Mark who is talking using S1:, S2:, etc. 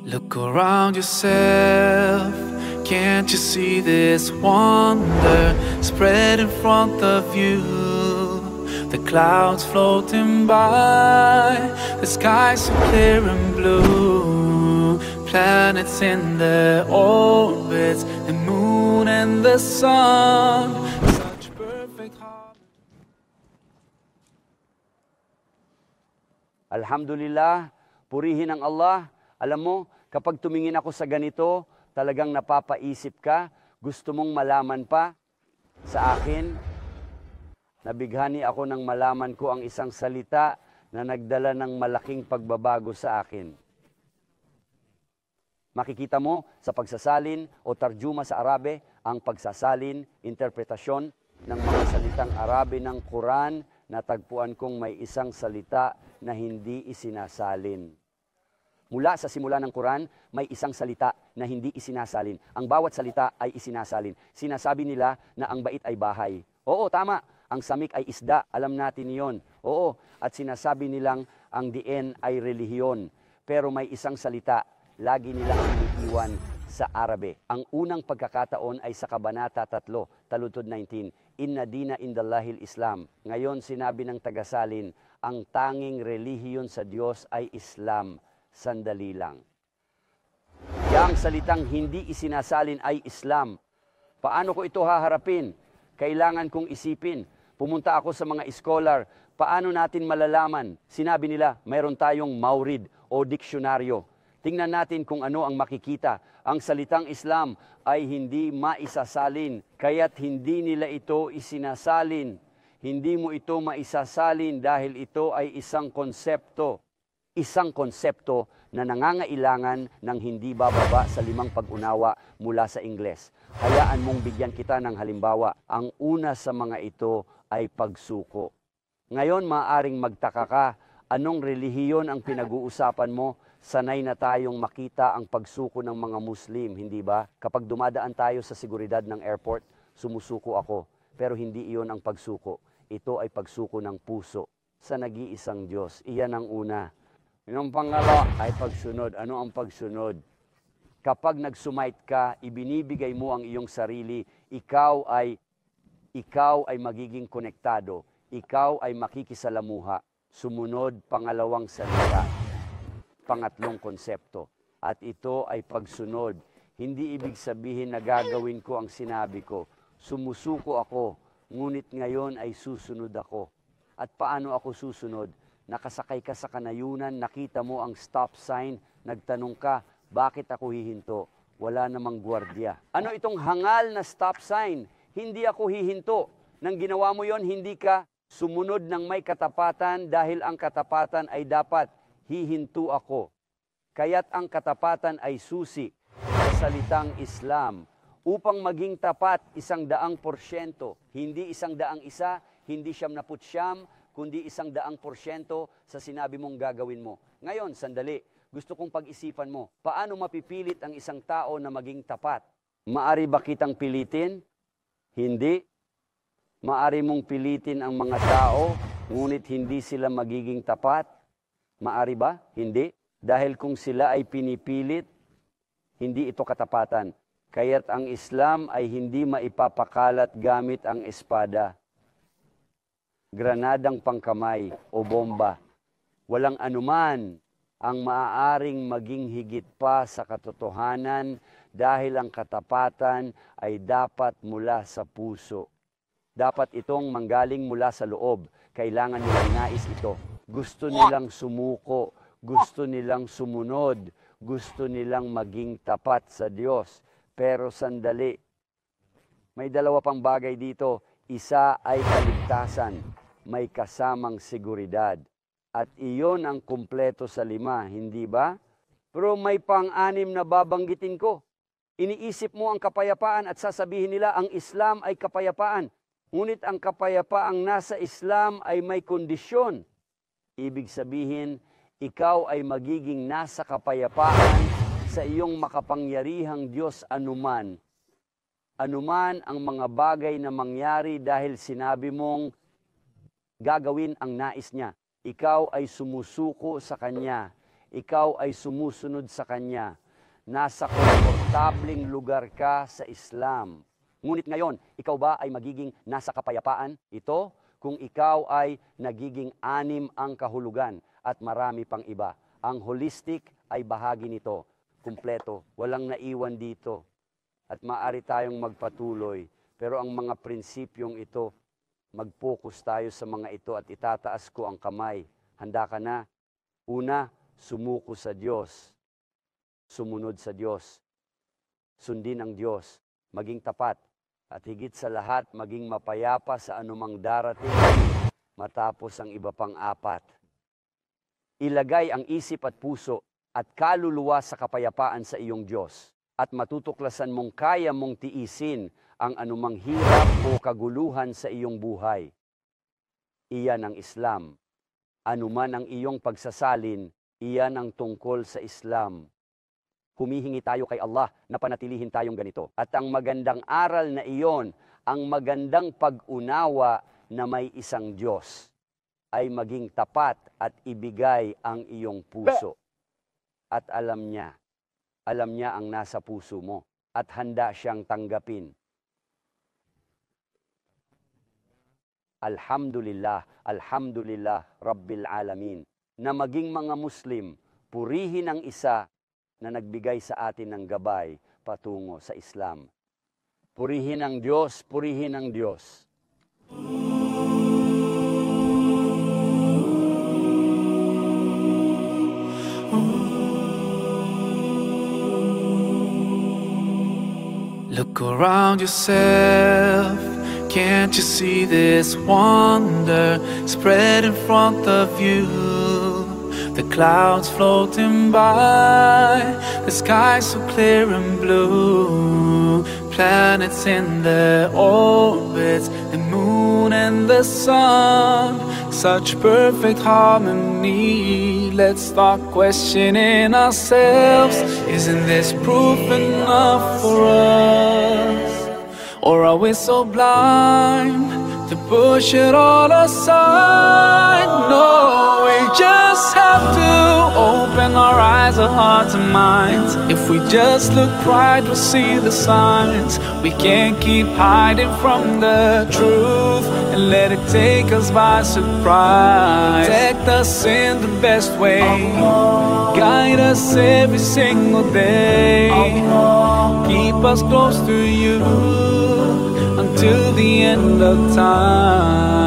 S1: Look around yourself, can't you see this wonder spread in front of you? The clouds floating by, the sky so clear and blue. Planets in their orbits, the moon and the sun. Such perfect harmony.
S2: Alhamdulillah, purihin ang Allah. Alam mo, kapag tumingin ako sa ganito, talagang napapaisip ka, gusto mong malaman pa. Sa akin, nabighani ako nang malaman ko ang isang salita na nagdala ng malaking pagbabago sa akin. Makikita mo sa pagsasalin o tarjuma sa Arabe, ang pagsasalin, interpretasyon ng mga salitang Arabe ng Quran, natagpuan kong may isang salita na hindi isinasalin. Mula sa simula ng Quran, may isang salita na hindi isinasalin. Ang bawat salita ay isinasalin. Sinasabi nila na ang bait ay bahay. Oo, tama. Ang samik ay isda. Alam natin yon. Oo. At sinasabi nilang ang diin ay relihiyon. Pero may isang salita, lagi nilang iniiwan sa Arabe. Ang unang pagkakataon ay sa Kabanata 3, Taludtod 19. Inna dina indallahil Islam. Ngayon sinabi ng tagasalin, ang tanging relihiyon sa Diyos ay Islam. Sandali lang. Yang salitang hindi isinasalin ay Islam. Paano ko ito haharapin? Kailangan kong isipin. Pumunta ako sa mga scholar. Paano natin malalaman? Sinabi nila, mayroon tayong maurid o diksyonaryo. Tingnan natin kung ano ang makikita. Ang salitang Islam ay hindi maisasalin, kaya't hindi nila ito isinasalin. Hindi mo ito maisasalin dahil ito ay isang konsepto. Isang konsepto na nangangailangan ng hindi bababa sa 5 pag-unawa mula sa Ingles. Hayaan mong bigyan kita ng halimbawa. Ang una sa mga ito ay pagsuko. Ngayon maaaring magtaka ka, anong relihiyon ang pinag-uusapan mo? Sanay na tayong makita ang pagsuko ng mga Muslim, hindi ba? Kapag dumadaan tayo sa seguridad ng airport, sumusuko ako. Pero hindi iyon ang pagsuko. Ito ay pagsuko ng puso sa nag-iisang Diyos. Iyan ang una. Yung pangalawa ay pagsunod. Ano ang pagsunod? Kapag nagsumait ka, ibinibigay mo ang iyong sarili, ikaw ay magiging konektado. Ikaw ay makikisalamuha. Sumunod, pangalawang salita. Pangatlong konsepto. At ito ay pagsunod. Hindi ibig sabihin na gagawin ko ang sinabi ko. Sumusuko ako, ngunit ngayon ay susunod ako. At paano ako susunod? Nakasakay ka sa kanayunan, nakita mo ang stop sign, nagtanong ka, bakit ako hihinto? Wala namang gwardiya. Ano itong hangal na stop sign? Hindi ako hihinto. Nang ginawa mo yon, hindi ka sumunod ng may katapatan dahil ang katapatan ay dapat hihinto ako. Kaya't ang katapatan ay susi sa salitang Islam. Upang maging tapat, 100%. Hindi 101, hindi 99, kundi 100% sa sinabi mong gagawin mo. Ngayon, sandali, gusto kong pag-isipan mo, paano mapipilit ang isang tao na maging tapat? Maari ba kitang pilitin? Hindi. Maari mong pilitin ang mga tao, ngunit hindi sila magiging tapat? Maari ba? Hindi. Dahil kung sila ay pinipilit, hindi ito katapatan. Kaya't ang Islam ay hindi maipapakalat gamit ang espada, granadang pangkamay o bomba. Walang anuman ang maaaring maging higit pa sa katotohanan dahil ang katapatan ay dapat mula sa puso. Dapat itong manggaling mula sa loob. Kailangan nilang nais ito. Gusto nilang sumuko, gusto nilang sumunod, gusto nilang maging tapat sa Diyos. Pero sandali, may dalawa pang bagay dito. Isa ay kaligtasan, may kasamang seguridad. At iyon ang kumpleto sa 5, hindi ba? Pero may pang-6 na babanggitin ko. Iniisip mo ang kapayapaan at sasabihin nila ang Islam ay kapayapaan. Ngunit ang kapayapaang nasa Islam ay may kondisyon. Ibig sabihin, ikaw ay magiging nasa kapayapaan sa iyong makapangyarihang Diyos anuman. Anuman ang mga bagay na mangyari dahil sinabi mong gagawin ang nais niya. Ikaw ay sumusuko sa Kanya. ikaw ay sumusunod sa Kanya. Nasa komportabling lugar ka sa Islam. Ngunit ngayon, ikaw ba ay magiging nasa kapayapaan? Ito, kung ikaw ay nagiging anim ang kahulugan at marami pang iba. Ang holistic ay bahagi nito. Kumpleto, walang naiwan dito. At maaari tayong magpatuloy. Pero ang mga prinsipyong ito, mag-focus tayo sa mga ito at itataas ko ang kamay. Handa ka na? Una, sumuko sa Diyos. Sumunod sa Diyos. Sundin ang Diyos. Maging tapat. At higit sa lahat, maging mapayapa sa anumang darating matapos ang iba pang apat. Ilagay ang isip at puso at kaluluwa sa kapayapaan sa iyong Diyos. At matutuklasan mong kaya mong tiisin ang anumang hirap o kaguluhan sa iyong buhay. Iyan ang Islam. Anuman ang iyong pagsasalin, iyan ang tungkol sa Islam. Humihingi tayo kay Allah na panatilihin tayong ganito. At ang magandang aral na iyon, ang magandang pag-unawa na may isang Diyos, ay maging tapat at ibigay ang iyong puso. At alam niya ang nasa puso mo at handa siyang tanggapin. Alhamdulillah, alhamdulillah, Rabbil Alamin. Na maging mga Muslim, purihin ang isa na nagbigay sa atin ng gabay patungo sa Islam. Purihin ang Diyos, purihin ang Diyos.
S1: Look around yourself, can't you see this wonder spread in front of you? The clouds floating by, the sky so clear and blue. Planets in their orbits, the moon and the sun, such perfect harmony. Let's start questioning ourselves. Isn't this proof enough for us? Or are we so blind to push it all aside? No, we just have to open our eyes, our hearts and minds. If we just look right, we'll see the signs. We can't keep hiding from the truth and let it take us by surprise. Protect us in the best way, guide us every single day, keep us close to you until the end of time.